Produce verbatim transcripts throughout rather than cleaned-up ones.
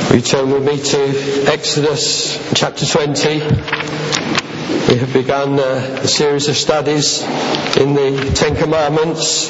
You turn with me to Exodus chapter twenty. We have begun uh, a series of studies in the Ten Commandments.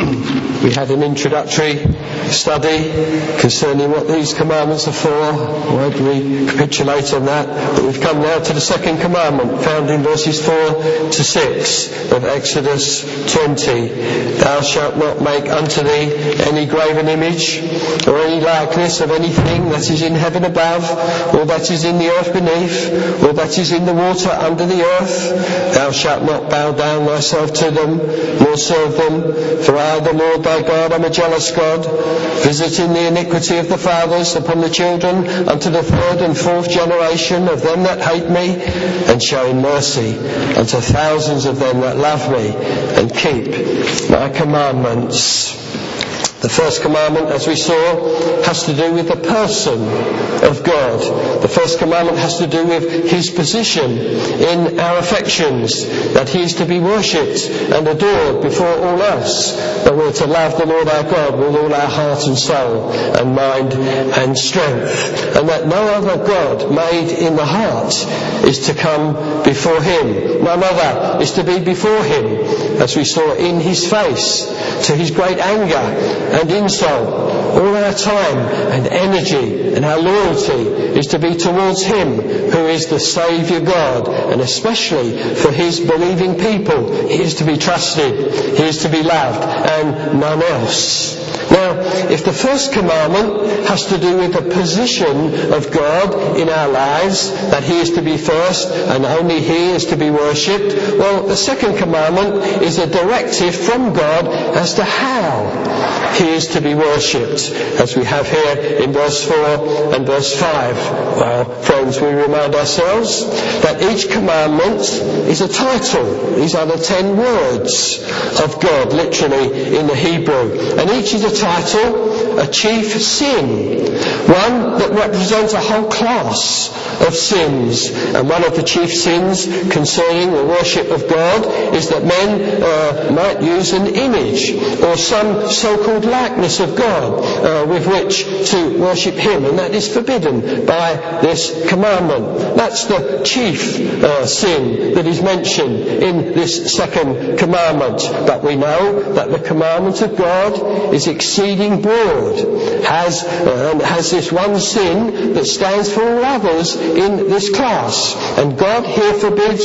We had an introductory study concerning what these commandments are for. I won't recapitulate on that, but we've come now to the second commandment, found in verses four to six of Exodus twenty. Thou shalt not make unto thee any graven image or any likeness of anything that is in heaven above, or that is in the earth beneath, or that is in the water under the earth. Thou shalt not bow down thyself to them, nor serve them, for I, the Lord thy God, am a jealous God, visiting the iniquity of the fathers upon the children unto the third and fourth generation of them that hate me, and showing mercy unto thousands of them that love me and keep my commandments. The first commandment, as we saw, has to do with the person of God. The first commandment has to do with His position in our affections, that He is to be worshipped and adored before all else, that we're to love the Lord our God with all our heart and soul and mind and strength, and that no other God made in the heart is to come before Him. None other is to be before Him, as we saw, in His face, to His great anger and insult. All our time and energy and our loyalty is to be towards Him who is the Saviour God, and especially for His believing people. He is to be trusted, He is to be loved, and none else. Now, if the first commandment has to do with the position of God in our lives, that He is to be first and only He is to be worshipped, well, the second commandment is a directive from God as to how He is to be worshipped, as we have here in verse four and verse five. Well, friends, we remind ourselves that each commandment is a title. These are the ten words of God, literally, in the Hebrew. And each is a title, a chief sin, one that represents a whole class of sins. And one of the chief sins concerning the worship of God is that men uh, might use an image or some so-called likeness of God uh, with which to worship Him, and that is forbidden by this commandment. That's the chief uh, sin that is mentioned in this second commandment. But we know that the commandment of God is exceeding broad, has uh, has this one sin that stands for all others in this class, and God here forbids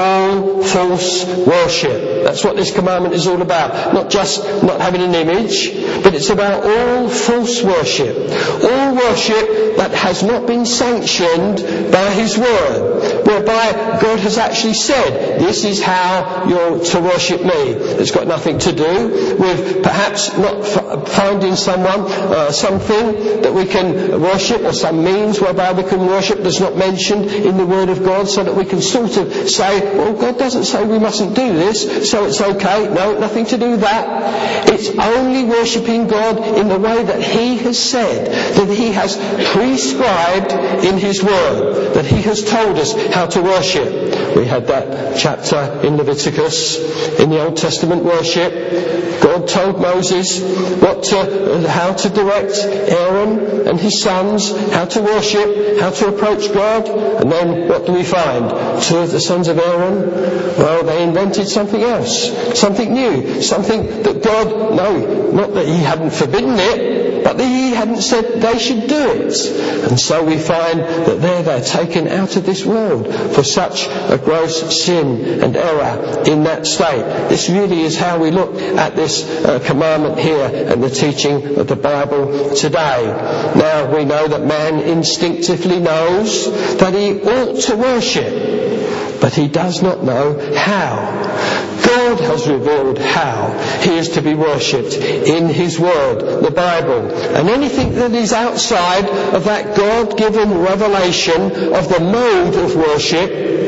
all false worship. That's what this commandment is all about. Not just not having an image, but it's about all false worship. All worship that has not been sanctioned by His Word, whereby God has actually said, this is how you're to worship me. It's got nothing to do with perhaps not f- finding someone, uh, something that we can worship, or some means whereby we can worship that's not mentioned in the Word of God, so that we can sort of say, well, God doesn't say we mustn't do this, so it's okay. No, nothing to do with that. It's only worshipping God in the way that He has said, that He has prescribed in His Word, that He has told us how to worship. We had that chapter in Leviticus, in the Old Testament worship. God told Moses what to, how to direct Aaron and his sons, how to worship, how to approach God. And then what do we find? Two of the sons of Aaron, well, they invented something else, something new, something that God, no, not that He hadn't forbidden it, but that He hadn't said they should do it. And so we find that there they're taken out of this world for such a gross sin and error in that state. This really is how we look at this uh, commandment here and the teaching of the Bible today. Now, we know that man instinctively knows that he ought to worship, but he does not know how. God has revealed how He is to be worshipped in His Word, the Bible. And anything that is outside of that God-given revelation of the mode of worship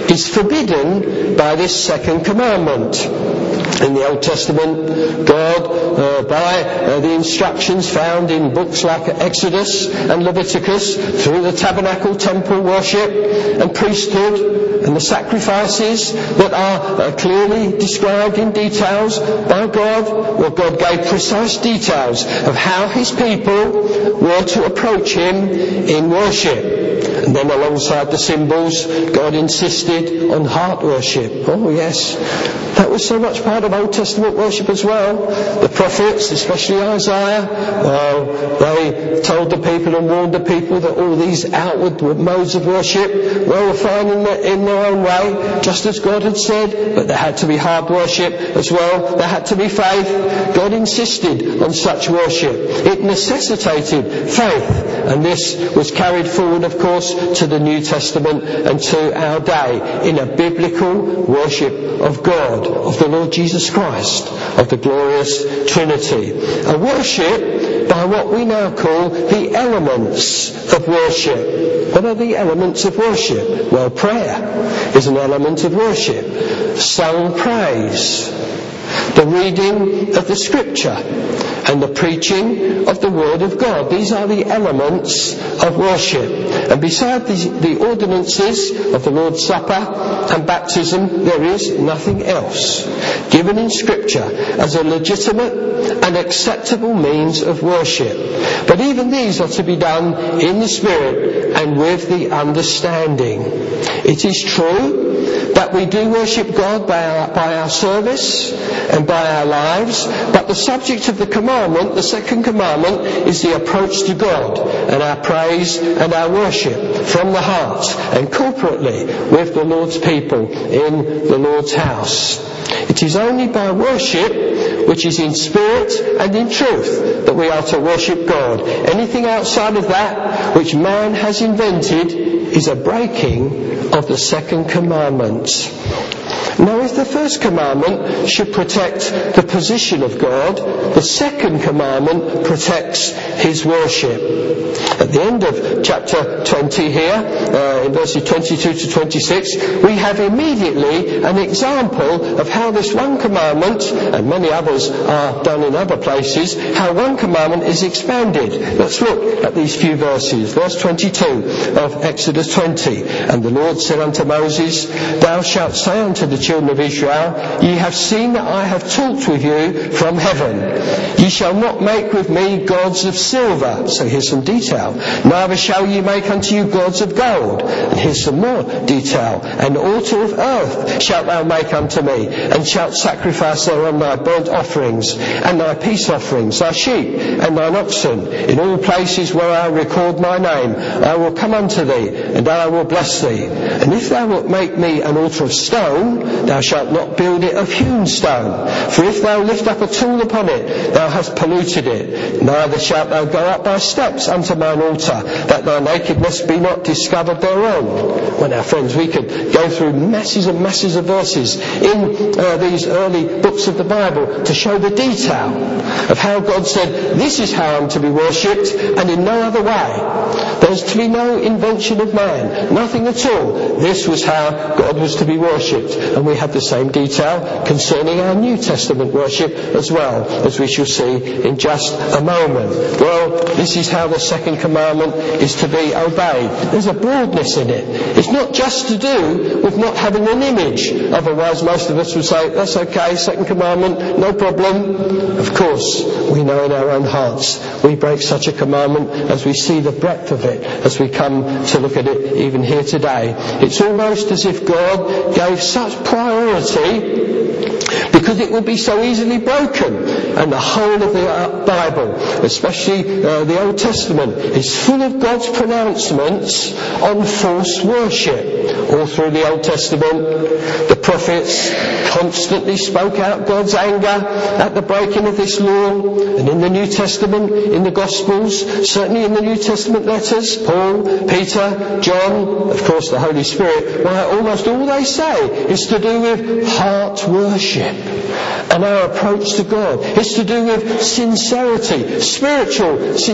is forbidden by this second commandment. In the Old Testament, God, uh, by uh, the instructions found in books like Exodus and Leviticus, through the tabernacle, temple worship and priesthood and the sacrifices that are uh, clearly described in details by God, well, God gave precise details of how his people were to approach him in worship. And then alongside the symbols, God insisted on heart worship. Oh yes, that was so much part of Old Testament worship as well. The prophets, especially Isaiah, well, they told the people and warned the people that all these outward modes of worship, well, were fine in, the, in their own way, just as God had said, but there had to be heart worship as well. There had to be faith. God insisted on such worship. It necessitated faith, and this was carried forward, of course, to the New Testament and to our day in a biblical worship of God, of the Lord Jesus Christ, of the glorious Trinity. A worship by what we now call the elements of worship. What are the elements of worship? Well, prayer is an element of worship. Sung praise, the reading of the Scripture, and the preaching of the Word of God. These are the elements of worship. And beside the, the ordinances of the Lord's Supper and baptism, there is nothing else given in Scripture as a legitimate and acceptable means of worship. But even these are to be done in the Spirit and with the understanding. It is true that we do worship God by our, by our service and by our lives, but the subject of the commandment, the second commandment, is the approach to God and our praise and our worship from the heart and corporately with the Lord's people in the Lord's house. It is only by worship, which is in spirit and in truth, that we are to worship God. Anything outside of that which man has invented is a breaking of the second commandment. Now, if the first commandment should protect the position of God, the second commandment protects his worship. At the end of chapter twenty here, uh, in verses twenty-two to twenty-six, we have immediately an example of how this one commandment, and many others are done in other places, how one commandment is expanded. Let's look at these few verses. Verse twenty-two of Exodus twenty. And the Lord said unto Moses, Thou shalt say unto the children of Israel, Ye have seen that I have talked with you from heaven. Ye shall not make with me gods of silver. So here's some detail. Neither shall ye make unto you gods of gold. And here's some more detail. An altar of earth shalt thou make unto me, and shalt sacrifice thereon thy burnt offerings, and thy peace offerings, thy sheep, and thine oxen. In all places where I record my name, I will come unto thee, and I will bless thee. And if thou wilt make me an altar of stone, thou shalt not build it of hewn stone. For if thou lift up a tool upon it, thou hast polluted it. Neither shalt thou go up by steps unto mine altar, that thy nakedness be not discovered thereon. Well now friends, we could go through masses and masses of verses in uh, these early books of the Bible to show the detail of how God said, this is how I'm to be worshipped, and in no other way. There's to be no invention of man, nothing at all. This was how God was to be worshipped. And we have the same detail concerning our New Testament worship as well, as we shall see in just a moment. Well, this is how the second commandment is to be obeyed. There's a broadness in it. It's not just to do with not having an image. Otherwise, most of us would say, that's okay, second commandment, no problem. Of course, we know in our own hearts we break such a commandment as we see the breadth of it, as we come to look at it even here today. It's almost as if God gave such priority because it would be so easily broken. And the whole of the Bible, especially uh, the Old Testament, is full of God's pronouncements on false worship. All through the Old Testament, the prophets constantly spoke out God's anger at the breaking of this law. And in the New Testament, in the Gospels, certainly in the New Testament letters, Paul, Peter, John, of course the Holy Spirit, well, almost all they say is to do with heart worship and our approach to God. It's to do with sincerity, spiritual sincerity.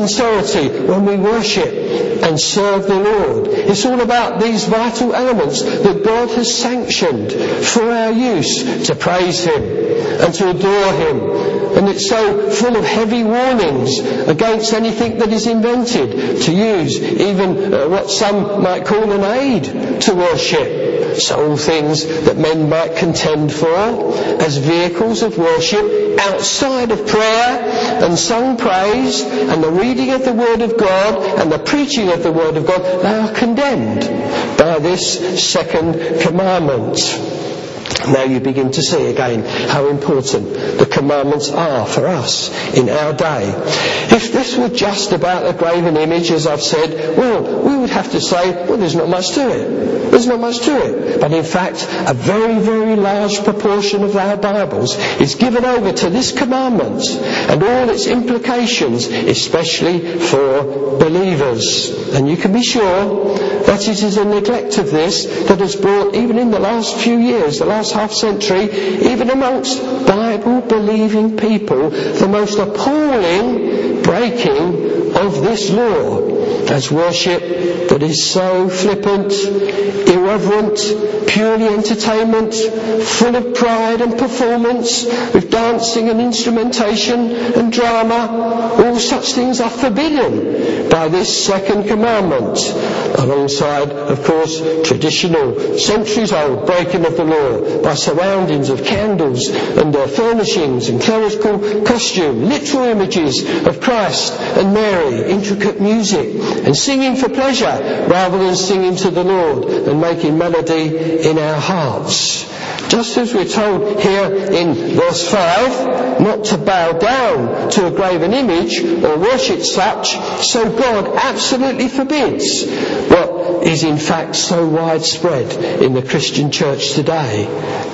sincerity when we worship and serve the Lord. It's all about these vital elements that God has sanctioned for our use to praise Him and to adore Him. And it's so full of heavy warnings against anything that is invented to use even uh, what some might call an aid to worship. So all things that men might contend for as vehicles of worship outside of prayer and sung praise and the reading of the Word of God and the preaching of the Word of God, they are condemned by this second commandment. Now you begin to see again how important the commandments are for us in our day. If this were just about a graven image, as I've said, well, we would have to say, well, there's not much to it. There's not much to it. But in fact, a very, very large proportion of our Bibles is given over to this commandment and all its implications, especially for believers. And you can be sure that it is a neglect of this that has brought, even in the last few years, the last half century, even amongst Bible-believing people, the most appalling breaking of this law, as worship that is so flippant, irreverent, purely entertainment, full of pride and performance, with dancing and instrumentation and drama. All such things are forbidden by this second commandment, alongside, of course, traditional, centuries-old breaking of the law by surroundings of candles and uh, furnishings and clerical costume, literal images of Christ and Mary, intricate music, and singing for pleasure rather than singing to the Lord and making melody in our hearts. Just as we're told here in verse five, not to bow down to a graven image or worship such, so God absolutely forbids what is in fact so widespread in the Christian church today.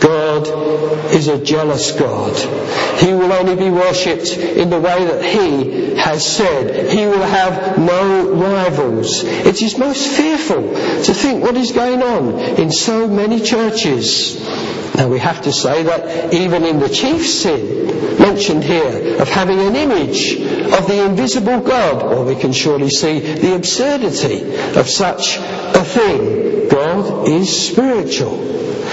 God is a jealous God. He will only be worshipped in the way that He has said. He will have no rivals. It is most fearful to think what is going on in so many churches. Now we have to say that even in the chief sin mentioned here of having an image of the invisible God, well, we can surely see the absurdity of such a thing. God is spiritual.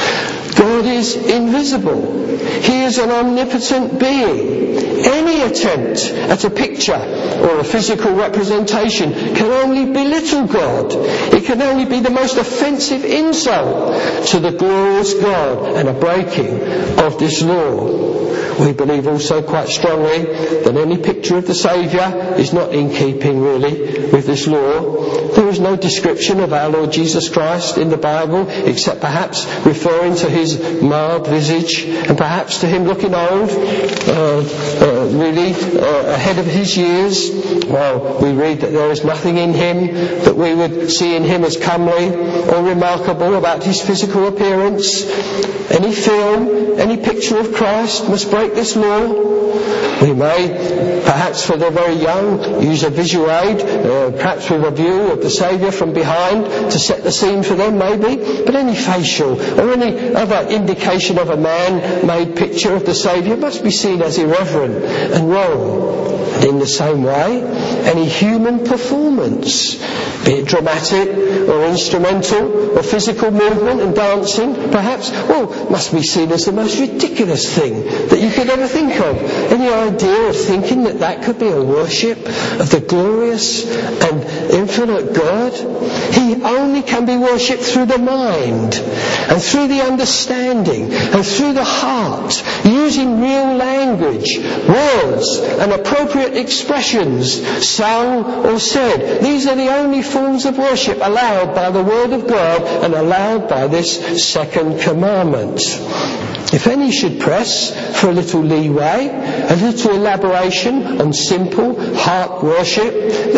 God is invisible. He is an omnipotent being. Any attempt at a picture or a physical representation can only belittle God. It can only be the most offensive insult to the glorious God and a breaking of this law. We believe also quite strongly that any picture of the Saviour is not in keeping really with this law. There is no description of our Lord Jesus Christ in the Bible except perhaps referring to His marred visage and perhaps to Him looking old, uh, uh, really uh, ahead of His years. Well, we read that there is nothing in Him that we would see in Him as comely or remarkable about His physical appearance. Any film, any picture of Christ must break this law. We may, perhaps for the very young, use a visual aid, uh, perhaps with a view of the Saviour from behind to set the scene for them maybe, but any facial or any other indication of a man-made picture of the Saviour must be seen as irreverent and wrong. And in the same way, any human performance, be it dramatic or instrumental or physical movement and dancing, perhaps, well, must be seen as the most ridiculous thing that you could ever think of. Any idea of thinking that that could be a worship of the glorious and infinite God? He only can be worshipped through the mind and through the understanding and through the heart, using real language, words and appropriate expressions, sung or said. These are the only forms of worship allowed by the Word of God and allowed by this second commandment. If any should press for a little leeway, a little elaboration on simple heart worship, then even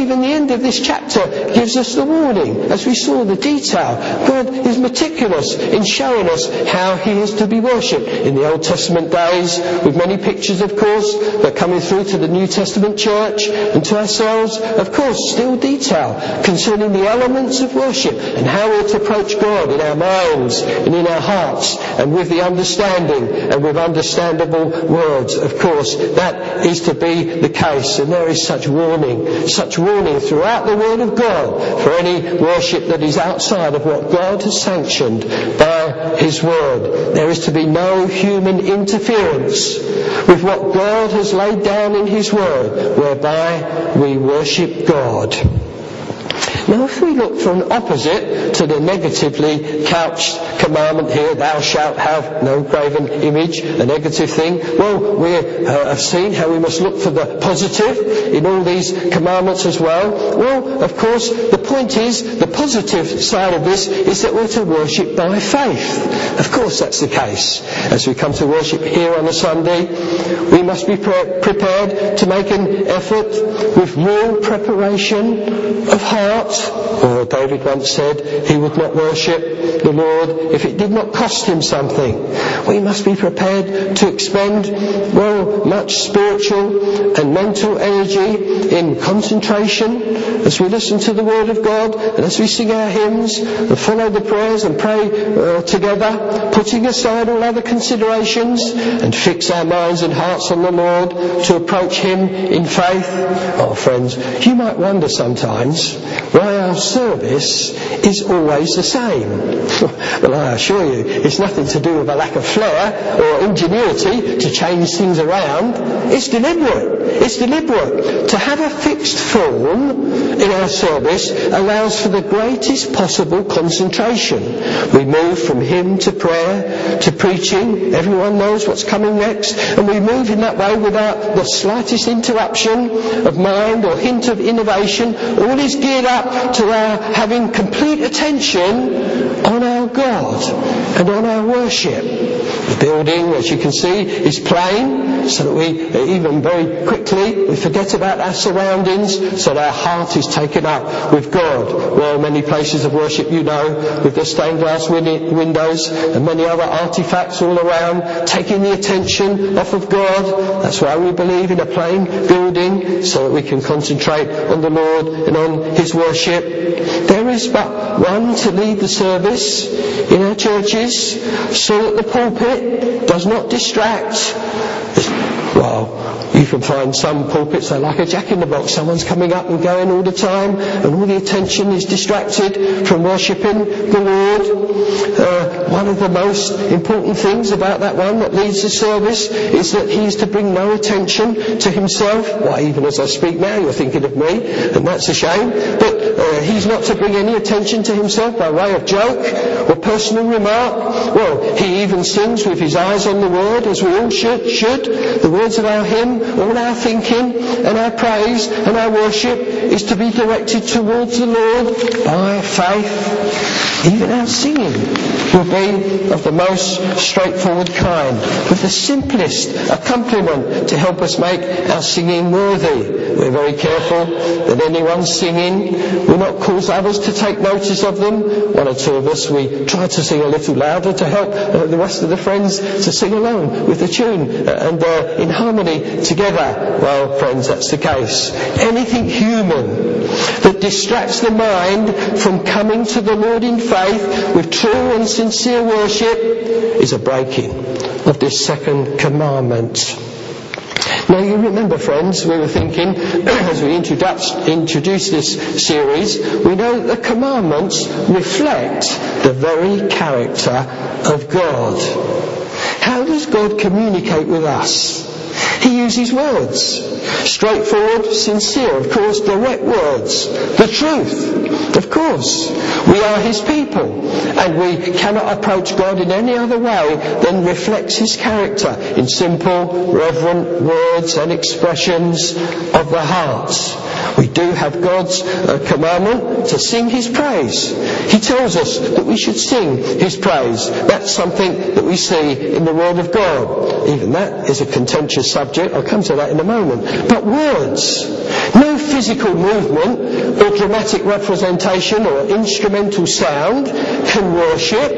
even the end of this chapter gives us the warning. As we saw the detail, God is meticulous in showing us how he is to be worshipped. In the Old Testament days, with many pictures, of course, that are coming through to the New Testament church and to ourselves, of course, still detail concerning the elements of worship and how we're to approach God in our minds and in our hearts and with the understanding and with understandable words. Of course, that is to be the case, and there is such warning, such warning throughout the Word of God for any worship that is outside of what God has sanctioned by his Word. There is to be no human interference with what God has laid down in his Word, whereby we worship God. Now, if we look for an opposite to the negatively couched commandment here, thou shalt have no graven image, a negative thing, well, we uh, have seen how we must look for the positive in all these commandments as well. Well, of course, the point is, the positive side of this is that we're to worship by faith. Of course, that's the case. As we come to worship here on a Sunday, we must be pre- prepared to make an effort with real preparation of heart. Or David once said he would not worship the Lord if it did not cost him something. We must be prepared to expend, well, much spiritual and mental energy in concentration as we listen to the Word of God and as we sing our hymns and follow the prayers and pray uh, together, putting aside all other considerations and fix our minds and hearts on the Lord to approach him in faith. Oh, friends, you might wonder sometimes why our service is always the same. Well, I assure you, it's nothing to do with a lack of flair or ingenuity to change things around. It's deliberate. It's deliberate. To have a fixed form in our service allows for the greatest possible concentration. We move from hymn to prayer to preaching. Everyone knows what's coming next. And we move in that way without the slightest interruption of mind or hint of innovation. All is geared up to our having complete attention on our God and on our worship. The building, as you can see, is plain, so that we, even very quickly, we forget about our surroundings, so that our heart is taken up with God. Well, many places of worship, you know, with the stained glass win- windows and many other artifacts all around, taking the attention off of God. That's why we believe in a plain building, so that we can concentrate on the Lord and on his worship. There is but one to lead the service in our churches, so that the pulpit does not distract. Well, you can find some pulpits that are like a jack-in-the-box. Someone's coming up and going all the time, and all the attention is distracted from worshipping the Lord. Uh, one of the most important things about that one that leads the service is that he is to bring no attention to himself. Why, even as I speak now, you're thinking of me, and that's a shame. But uh, he's not to bring any attention to himself by way of joke or personal remark. Well, he even sings with his eyes on the Word, as we all should. should. The words of our hymn, all our thinking and our praise and our worship is to be directed towards the Lord by faith. Even our singing will be of the most straightforward kind, with the simplest accompaniment to help us make our singing worthy. We're very careful that anyone singing will not cause others to take notice of them. One or two of us, we try to sing a little louder to help uh, the rest of the friends to sing along with the tune uh, and uh, in harmony together. Well, friends, that's the case. Anything human that distracts the mind from coming to the Lord in faith with true and sincere worship is a breaking of this second commandment. Now, you remember, friends, we were thinking, as we introduced this series, we know that the commandments reflect the very character of God. How does God communicate with us? He uses words. Straightforward, sincere, of course, direct words. The truth, of course. We are his people, and we cannot approach God in any other way than reflects his character in simple, reverent words and expressions of the heart. We do have God's uh, commandment to sing his praise. He tells us that we should sing his praise. That's something that we see in the Word of God. Even that is a contentious subject. I'll come to that in a moment. But words. No physical movement or dramatic representation or instrumental sound can worship.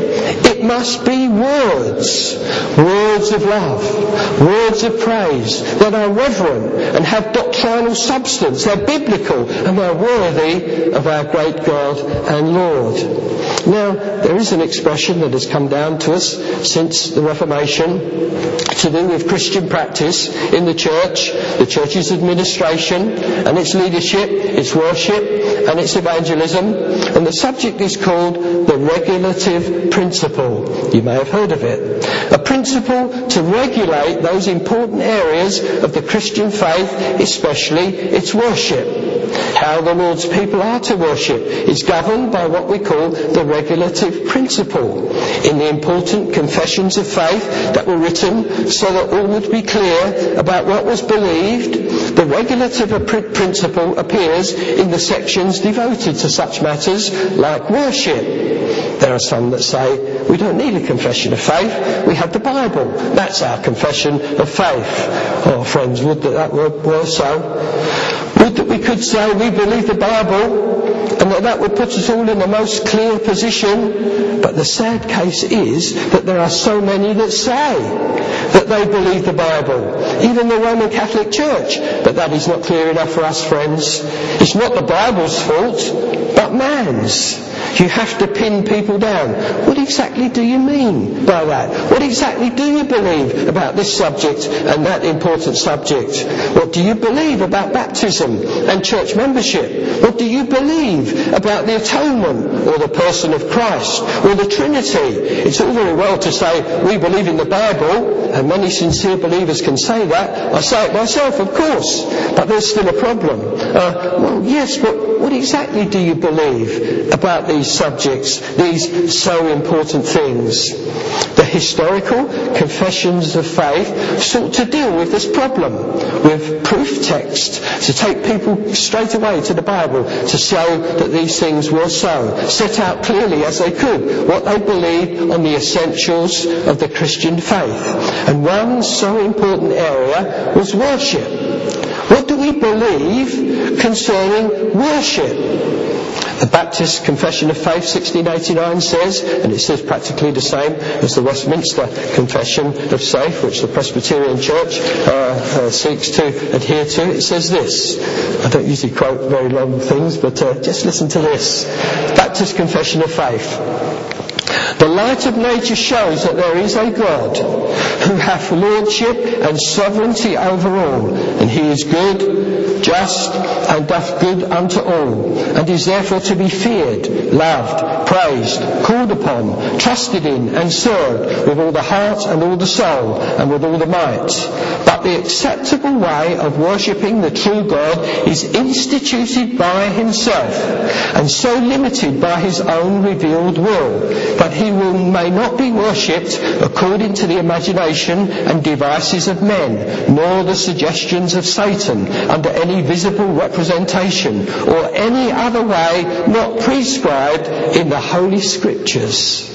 It must be words. Words of love. Words of praise that are reverent and have doctrinal substance. They're biblical and they're worthy of our great God and Lord. Now, there is an expression that has come down to us since the Reformation to do with Christian practice in the church, the church's administration and its leadership, its worship and its evangelism. And the subject is called the regulative principle. You may have heard of it. A principle to regulate those important areas of the Christian faith, especially its worship. How the Lord's people are to worship is governed by what we call the regulative principle. In the important confessions of faith that were written so that all would be clear about what was believed, the regulative principle appears in the sections devoted to such matters like worship. There are some that say we don't need a confession of faith, we have the Bible. That's our confession of faith. Oh friends, would that that were, were so. Would that we could say we believe the Bible and that that would put us all in the most clear position. But the sad case is that there are so many that say that they believe the Bible, even the Roman Catholic Church. But that is not clear enough for us, friends. It's not the Bible's fault, but man's. You have to pin people down. What exactly do you mean by that? What exactly do you believe about this subject and that important subject? What do you believe about baptism and church membership? What do you believe about the atonement or the person of Christ or the Trinity? It's all very well to say we believe in the Bible, and many sincere believers can say that. I say it myself, of course, but there's still a problem. Uh, well, yes, but what exactly do you believe about these subjects, these so important things? The historical confessions of faith sought to deal with this problem with proof text, to take people straight away to the Bible to show that these things were so, set out clearly as they could what they believed on the essentials of the Christian faith. And one so important area was worship. What do we believe concerning worship? The Baptist Confession of Faith sixteen eighty-nine says, and it says practically the same as the Westminster Confession of Faith, which the Presbyterian Church uh, uh, seeks to adhere to, it says this. I don't usually quote very long things, but uh, just listen to this. Baptist Confession of Faith. The light of nature shows that there is a God who hath lordship and sovereignty over all, and he is good, just, and doth good unto all, and is therefore to be feared, loved, praised, called upon, trusted in, and served with all the heart and all the soul, and with all the might. But the acceptable way of worshipping the true God is instituted by himself, and so limited by his own revealed will, that he will, may not be worshipped according to the imagination and devices of men, nor the suggestions of Satan under any visible representation, or any other way not prescribed in the Holy Scriptures.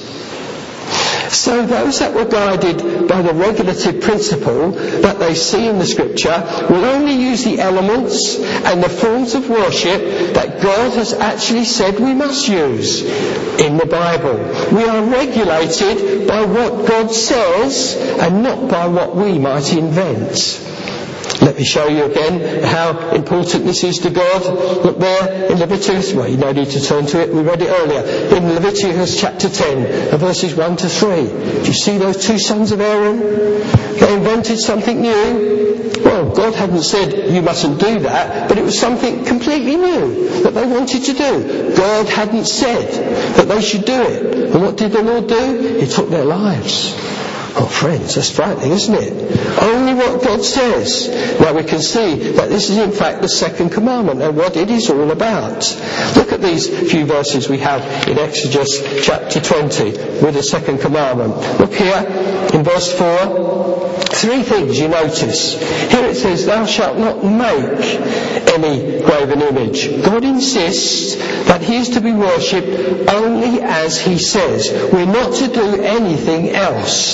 So those that were guided by the regulative principle that they see in the Scripture will only use the elements and the forms of worship that God has actually said we must use in the Bible. We are regulated by what God says and not by what we might invent. Let me show you again how important this is to God. Look there in Leviticus. Well, you don't need to turn to it. We read it earlier. In Leviticus chapter ten, verses one to three. Do you see those two sons of Aaron? They invented something new. Well, God hadn't said you mustn't do that, but it was something completely new that they wanted to do. God hadn't said that they should do it. And what did the Lord do? He took their lives. Oh friends, that's frightening, isn't it? Only what God says. Now we can see that this is in fact the second commandment and what it is all about. Look at these few verses we have in Exodus chapter twenty with the second commandment. Look here in verse four. Three things you notice. Here it says, thou shalt not make any graven image. God insists that he is to be worshipped only as he says. We're not to do anything else.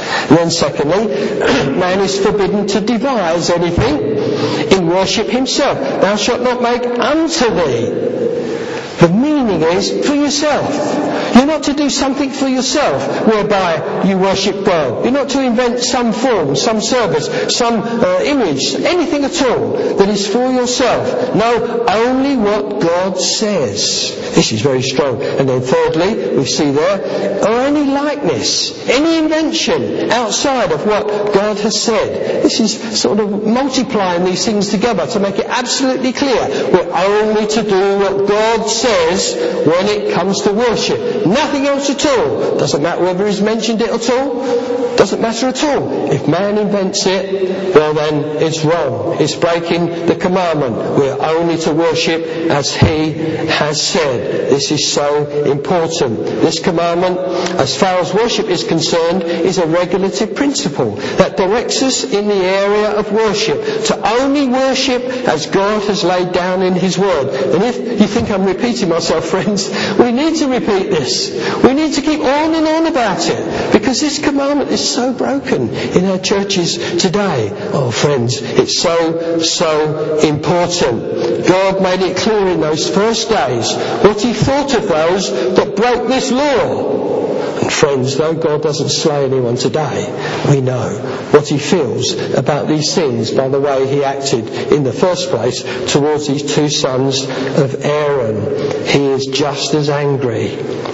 And then secondly, man is forbidden to devise anything in worship himself. Thou shalt not make unto thee. The meaning is for yourself. You're not to do something for yourself whereby you worship God. You're not to invent some form, some service, some uh, image, anything at all that is for yourself. No, only what God says. This is very strong. And then thirdly, we see there, or any likeness, any invention outside of what God has said. This is sort of multiplying these things together to make it absolutely clear. We're only to do what God says when it comes to worship. Nothing else at all. Doesn't matter whether he's mentioned it at all. Doesn't matter at all. If man invents it, well then it's wrong. It's breaking the commandment. We're only to worship as he has said. This is so important. This commandment, as far as worship is concerned, is a regulative principle that directs us in the area of worship to only worship as God has laid down in his word. And if you think I'm repeating myself, friends, we need to repeat this. We need to keep on and on about it, because this commandment is so broken in our churches today. Oh friends, it's so, so important. God made it clear in those first days what he thought of those that broke this law. And friends, though God doesn't slay anyone today, we know what he feels about these things by the way he acted in the first place towards these two sons of Aaron. He is just as angry.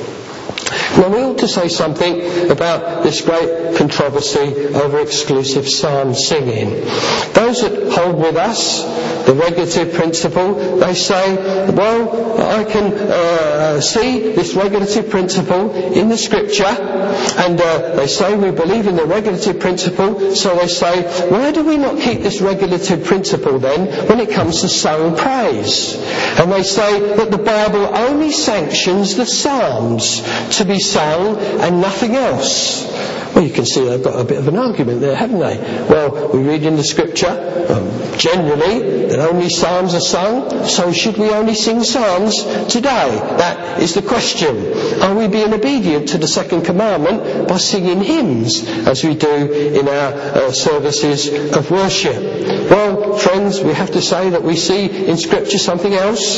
Now we ought to say something about this great controversy over exclusive psalm singing. Those that hold with us the regulative principle, they say, well, I can uh, see this regulative principle in the scripture, and uh, they say we believe in the regulative principle, so they say, why do we not keep this regulative principle then when it comes to sung praise? And they say that the Bible only sanctions the psalms to be sung and nothing else. Well, you can see they've got a bit of an argument there, haven't they? Well, we read in the scripture, um, generally, that only psalms are sung, so should we only sing psalms today? That is the question. Are we being obedient to the second commandment by singing hymns, as we do in our uh, services of worship? Well, friends, we have to say that we see in scripture something else.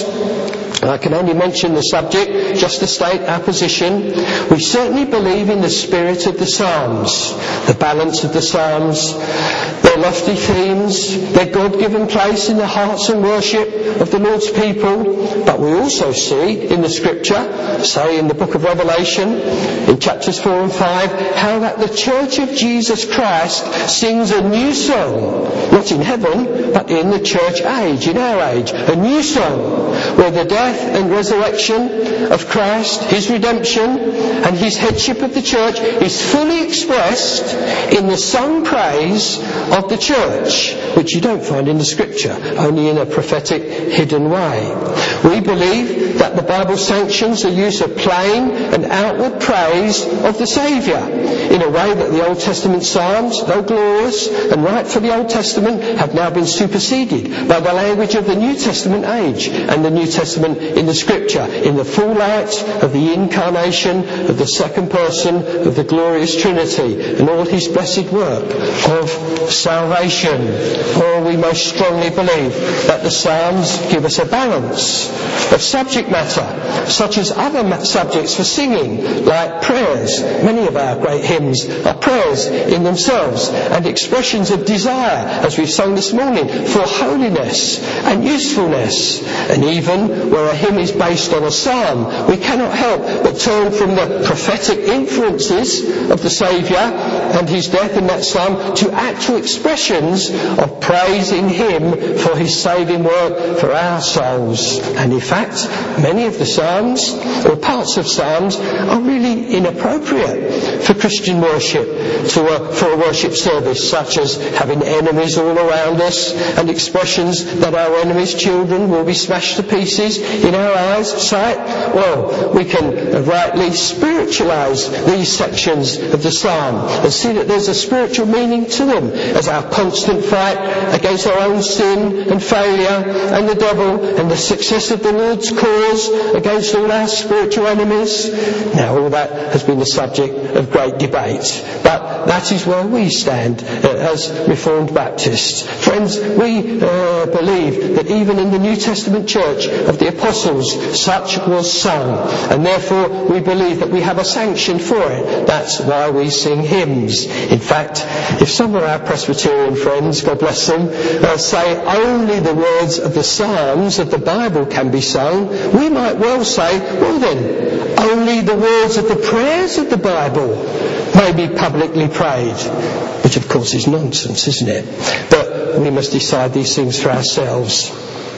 I can only mention the subject just to state our position. We certainly believe in the spirit of the Psalms, the balance of the Psalms, their lofty themes, their God-given place in the hearts and worship of the Lord's people. But we also see in the scripture, say in the book of Revelation, in chapters four and five, how that the church of Jesus Christ sings a new song, not in heaven, but in the church age, in our age, a new song, where the death and resurrection of Christ, his redemption and his headship of the church is fully expressed in the sung praise of the church, which you don't find in the scripture, only in a prophetic hidden way. We believe that the Bible sanctions the use of plain and outward praise of the Saviour in a way that the Old Testament psalms, though glorious and right for the Old Testament, have now been superseded by the language of the New Testament age and the New Testament in the scripture, in the full light of the incarnation of the second person of the glorious Trinity and all his blessed work of salvation. Or we most strongly believe that the Psalms give us a balance of subject matter, such as other subjects for singing, like prayers. Many of our great hymns are prayers in themselves and expressions of desire, as we've sung this morning, for holiness and usefulness. And even where a hymn is based on a psalm, we cannot help but turn from the prophetic influences of the Saviour and his death in that psalm to actual expressions of praise in him for his saving work for our souls. And in fact, many of the psalms, or parts of psalms, are really inappropriate for Christian worship, to a, for a worship service, such as having enemies all around us and expressions that our enemies' children will be smashed to pieces in our eyes, sight. Well, we can rightly spiritualise these sections of the psalm and see that there's a spiritual meaning to them, as our constant fight against our own sin and failure and the devil and the success of the Lord's cause wars against all our spiritual enemies. Now all that has been the subject of great debate, but that is where we stand uh, as Reformed Baptists. Friends, we uh, believe that even in the New Testament church of the apostles, such was sung, and therefore we believe that we have a sanction for it. That's why we sing hymns. In fact, if some of our Presbyterian friends, God bless them, uh, say only the words of the Psalms of the Bible can be sung, we might well say, well then, only the words of the prayers of the Bible may be publicly prayed. Which of course is nonsense, isn't it? But we must decide these things for ourselves.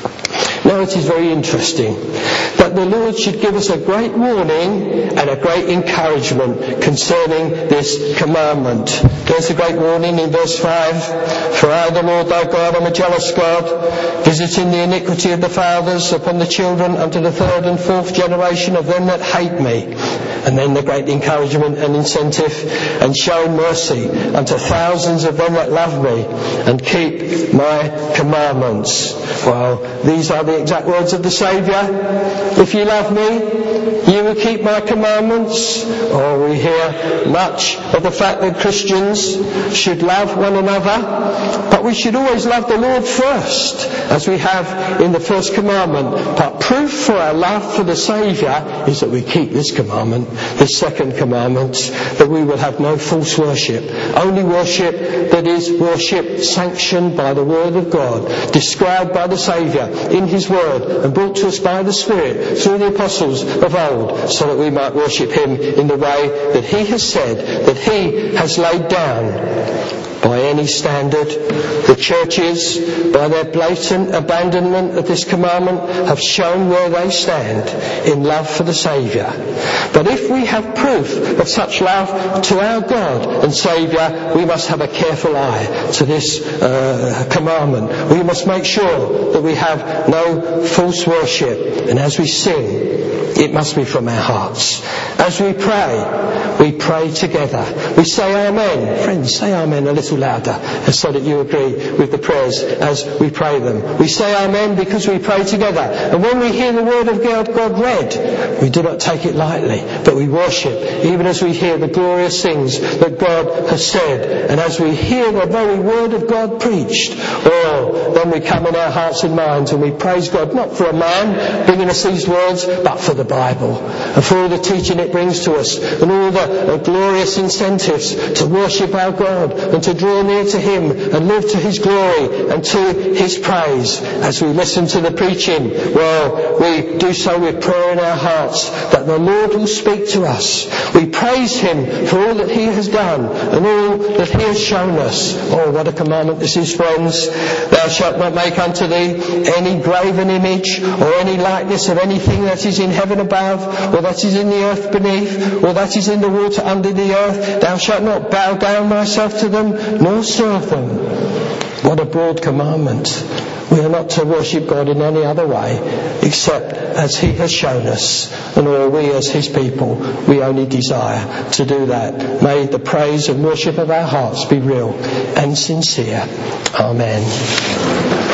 Now it is very interesting that the Lord should give us a great warning and a great encouragement concerning this commandment. There's a great warning in verse five. For I, the Lord thy God, am a jealous God, visiting the iniquity of the fathers upon the children unto the third and fourth generation of them that hate me. And then the great encouragement and incentive, and showing mercy unto thousands of them that love me and keep my commandments. Well, these are the exact words of the Saviour. If you love me, you will keep my commandments. Or we hear much of the fact that Christians should love one another, but we should always love the Lord first, as we have in the first commandment. But proof for our love for the Saviour is that we keep this commandment. The second commandment, that we will have no false worship, only worship that is worship sanctioned by the Word of God, described by the Saviour in His Word and brought to us by the Spirit through the apostles of old, so that we might worship Him in the way that He has said, that He has laid down. By any standard, the churches, by their blatant abandonment of this commandment, have shown where they stand in love for the Saviour. But if we have proof of such love to our God and Saviour, we must have a careful eye to this uh, commandment. We must make sure that we have no false worship. And as we sing, it must be from our hearts. As we pray, we pray together. We say Amen. Friends, say Amen a little louder, so that you agree with the prayers as we pray them. We say Amen because we pray together. And when we hear the Word of God, God read, we do not take it lightly, but we worship, even as we hear the glorious things that God has said. And as we hear the very Word of God preached, oh, then we come in our hearts and minds and we praise God, not for a man bringing us these words, but for the Bible, and for all the teaching it brings to us, and all the uh, glorious incentives to worship our God and to draw near to Him and live to His glory and to His praise. As we listen to the preaching, well, we do so with prayer in our hearts that the Lord will speak to us. We praise Him for all that He has done and all that He has shown us. Oh, what a commandment this is, friends. Thou shalt not make unto thee any graven image or any likeness of anything that is in heaven above, or that is in the earth beneath, or that is in the water under the earth. Thou shalt not bow down thyself to them, nor serve them. What a broad commandment. We are not to worship God in any other way except as He has shown us, and all we as His people, we only desire to do that. May the praise and worship of our hearts be real and sincere. Amen.